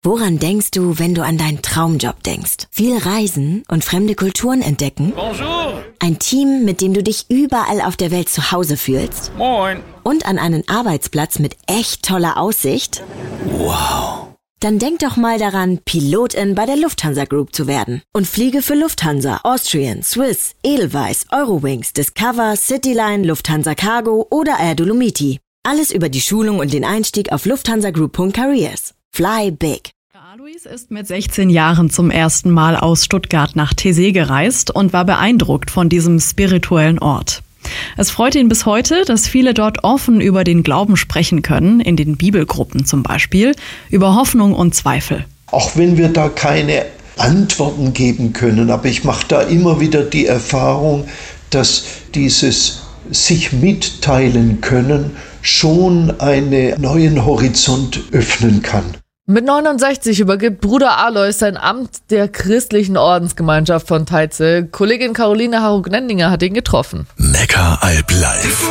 Woran denkst du, wenn du an deinen Traumjob denkst? Viel reisen und fremde Kulturen entdecken? Bonjour. Ein Team, mit dem du dich überall auf der Welt zu Hause fühlst? Moin. Und an einen Arbeitsplatz mit echt toller Aussicht? Wow. Dann denk doch mal daran, Pilotin bei der Lufthansa Group zu werden. Und fliege für Lufthansa, Austrian, Swiss, Edelweiss, Eurowings, Discover, Cityline, Lufthansa Cargo oder Air Dolomiti. Alles über die Schulung und den Einstieg auf lufthansagroup.careers. Fly big. Alois ist mit 16 Jahren zum ersten Mal aus Stuttgart nach Teesee gereist und war beeindruckt von diesem spirituellen Ort. Es freut ihn bis heute, dass viele dort offen über den Glauben sprechen können, in den Bibelgruppen zum Beispiel, über Hoffnung und Zweifel. Auch wenn wir da keine Antworten geben können, aber ich mache da immer wieder die Erfahrung, dass dieses sich mitteilen können schon einen neuen Horizont öffnen kann. Mit 69 übergibt Bruder Alois sein Amt der christlichen Ordensgemeinschaft von Teize. Kollegin Caroline Harug-Nendinger hat ihn getroffen. Neckaralb live.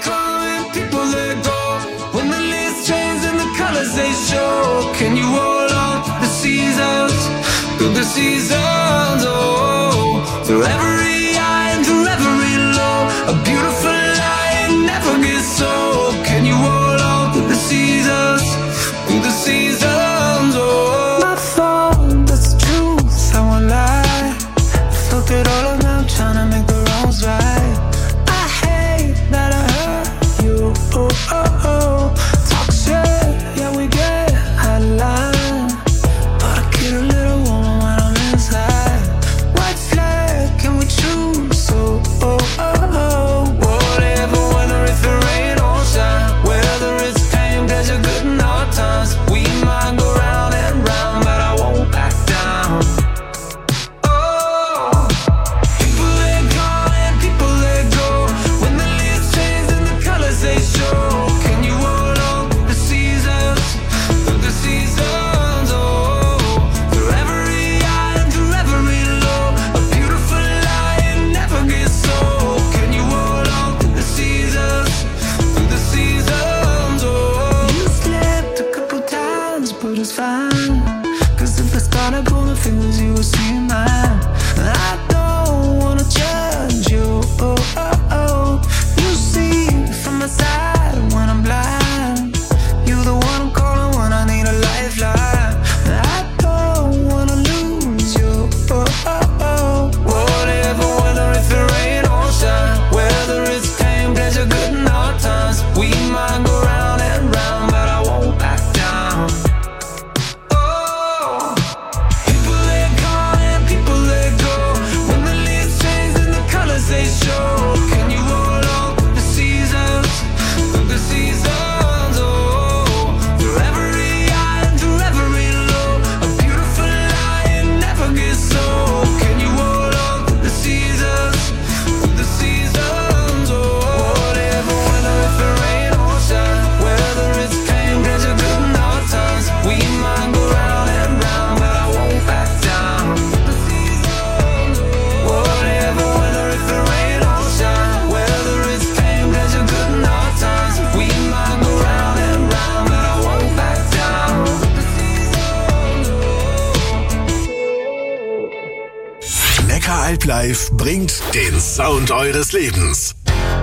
Neckaralb live bringt den Sound eures Lebens.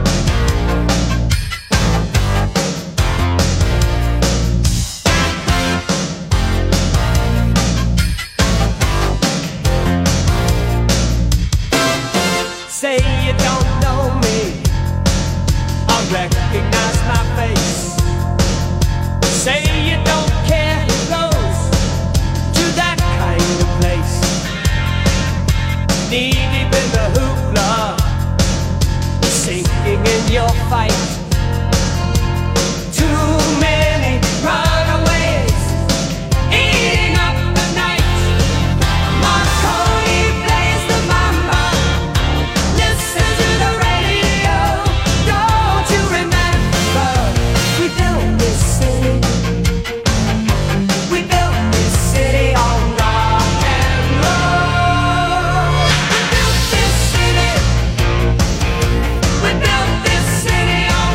Say you don't know me, I recognize my face. Say you don't care who goes to that kind of place. Knee deep in the hoopla, sinking in your fight. Too many runaways, eating up the night. Marconi plays the mamba. Listen to the radio. Don't you remember? We built this city. We built this city on rock and roll. We built this city. We built this city on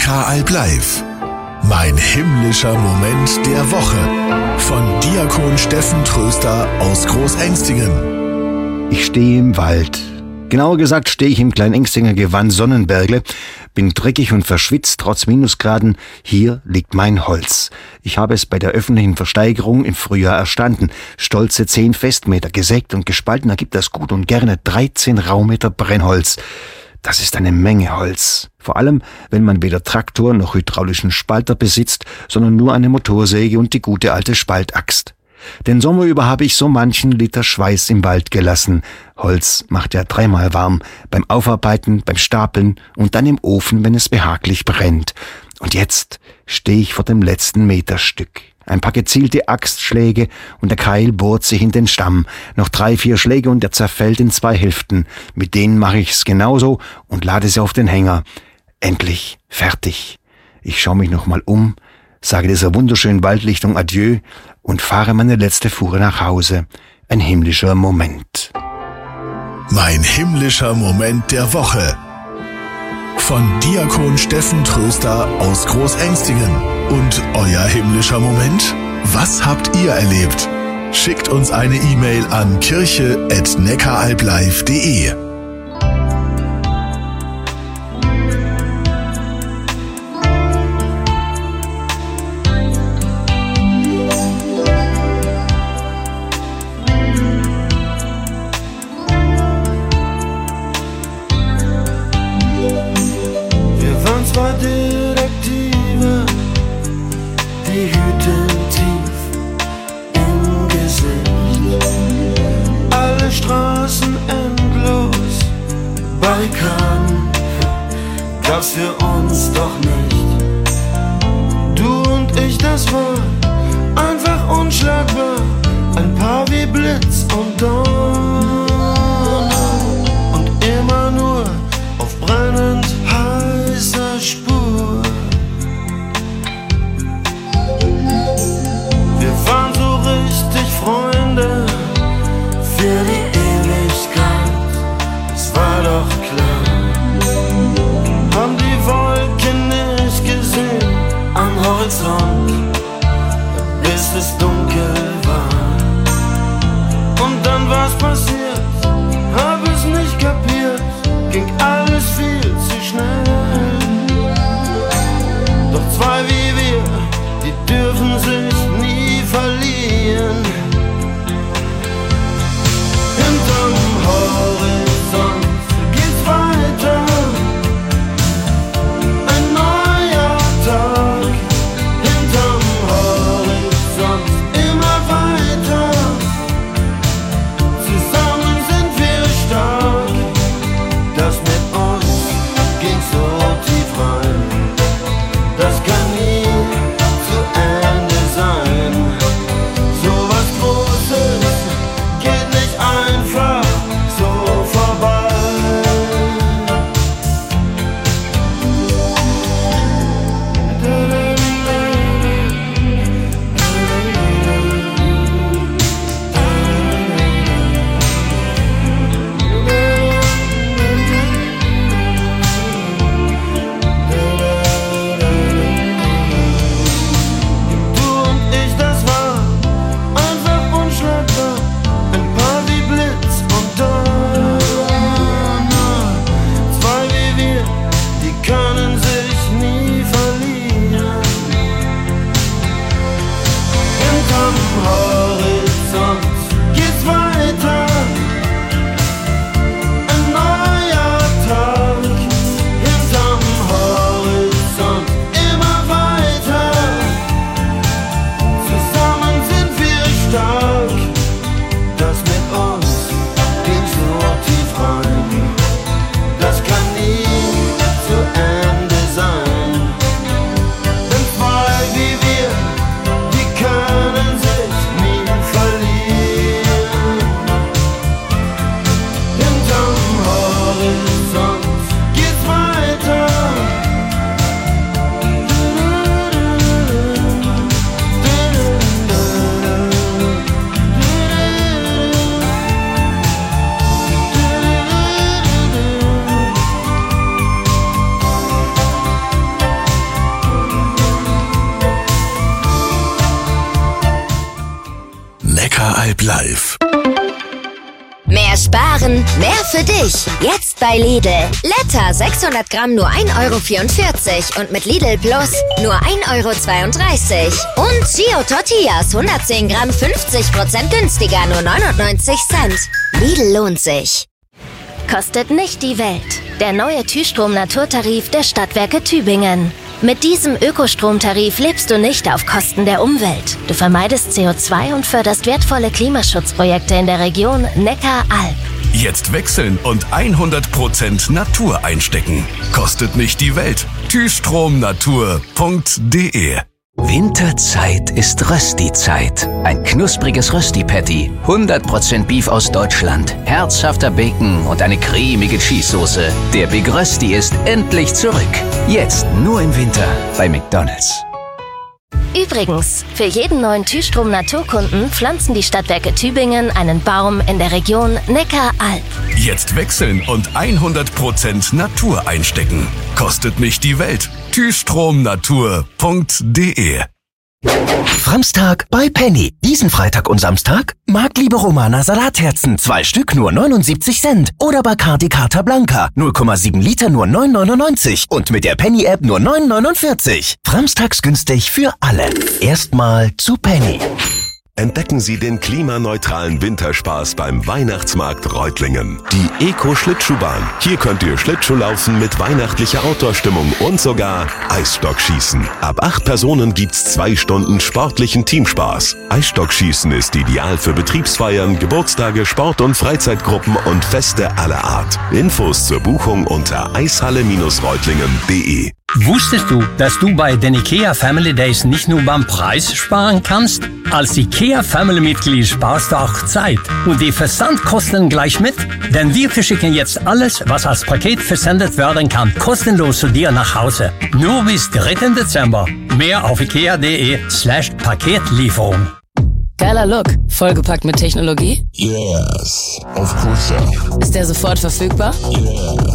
Neckaralb live. Mein himmlischer Moment der Woche. Von Diakon Steffen Tröster aus Großengstingen. Ich stehe im Wald. Genauer gesagt stehe ich im Kleinengstinger Gewand Sonnenbergle, bin dreckig und verschwitzt trotz Minusgraden. Hier liegt mein Holz. Ich habe es bei der öffentlichen Versteigerung im Frühjahr erstanden. Stolze 10 Festmeter, gesägt und gespalten ergibt das gut und gerne 13 Raumeter Brennholz. Das ist eine Menge Holz. Vor allem, wenn man weder Traktor noch hydraulischen Spalter besitzt, sondern nur eine Motorsäge und die gute alte Spaltaxt. Den Sommer über habe ich so manchen Liter Schweiß im Wald gelassen. Holz macht ja 3-mal warm. Beim Aufarbeiten, beim Stapeln und dann im Ofen, wenn es behaglich brennt. Und jetzt stehe ich vor dem letzten Meterstück. Ein paar gezielte Axtschläge und der Keil bohrt sich in den Stamm. Noch 3-4 Schläge und er zerfällt in 2 Hälften. Mit denen mache ich's genauso und lade sie auf den Hänger. Endlich fertig. Ich schaue mich nochmal um, sage dieser wunderschönen Waldlichtung Adieu und fahre meine letzte Fuhre nach Hause. Ein himmlischer Moment. Mein himmlischer Moment der Woche. Von Diakon Steffen Tröster aus Großengstingen. Und euer himmlischer Moment? Was habt ihr erlebt? Schickt uns eine E-Mail an kirche@neckaralblive.de. Wir waren 2 Detektive, die hüten tief im Gesicht. Alle Straßen endlos, Barrikaden gab's für uns doch nicht. Du und ich, das war einfach unschlagbar. Ein Paar wie Blitz und Donner und immer nur auf brennend heißer Spur. Wir waren so richtig Freunde für die Ewigkeit, es war doch klar. Haben die Wolken nicht gesehen am Horizont, bis es dunkel war. Und dann war's passiert, hab es nicht kapiert, ging alles viel zu schnell. Doch 2 wie wir, die dürfen sich nie verlieren. Hinterm Horizont geht's weiter, ein neuer Tag. Hinterm Horizont immer weiter, zusammen sind wir stark. Das mit uns ging so tief rein, das kann nie Alp live. Mehr sparen, mehr für dich. Jetzt bei Lidl. Letter 600 Gramm nur 1,44 € und mit Lidl Plus nur 1,32 €. Und Gio Tortillas 110 Gramm 50% günstiger, nur 99 Cent. Lidl lohnt sich. Kostet nicht die Welt. Der neue Tüstrom-Naturtarif der Stadtwerke Tübingen. Mit diesem Ökostromtarif lebst du nicht auf Kosten der Umwelt. Du vermeidest CO2 und förderst wertvolle Klimaschutzprojekte in der Region Neckar-Alb. Jetzt wechseln und 100% Natur einstecken. Kostet nicht die Welt. Tüstromnatur.de. Winterzeit ist Rösti-Zeit. Ein knuspriges Rösti-Patty, 100% Beef aus Deutschland, herzhafter Bacon und eine cremige Cheese-Soße. Der Big Rösti ist endlich zurück. Jetzt nur im Winter bei McDonald's. Übrigens, für jeden neuen Tüstrom Naturkunden pflanzen die Stadtwerke Tübingen einen Baum in der Region Neckar-Alb. Jetzt wechseln und 100% Natur einstecken. Kostet nicht die Welt. Tüstromnatur.de. Framstag bei Penny. Diesen Freitag und Samstag Marktliebe Romana Salatherzen. 2 Stück nur 79 Cent. Oder Bacardi Carta Blanca. 0,7 Liter nur 9,99. Und mit der Penny-App nur 9,49. Framstags günstig für alle. Erstmal zu Penny. Entdecken Sie den klimaneutralen Winterspaß beim Weihnachtsmarkt Reutlingen. Die Eco-Schlittschuhbahn. Hier könnt ihr Schlittschuh laufen mit weihnachtlicher Outdoor-Stimmung und sogar Eisstockschießen. Ab 8 Personen gibt's 2 Stunden sportlichen Teamspaß. Eisstockschießen ist ideal für Betriebsfeiern, Geburtstage, Sport- und Freizeitgruppen und Feste aller Art. Infos zur Buchung unter eishalle-reutlingen.de. Wusstest du, dass du bei den IKEA Family Days nicht nur beim Preis sparen kannst? Als IKEA Family Mitglied sparst du auch Zeit und die Versandkosten gleich mit. Denn wir verschicken jetzt alles, was als Paket versendet werden kann, kostenlos zu dir nach Hause. Nur bis 3. Dezember. Mehr auf ikea.de/Paketlieferung. Geiler Look. Vollgepackt mit Technologie? Yes, of course. Ist der sofort verfügbar? Yeah.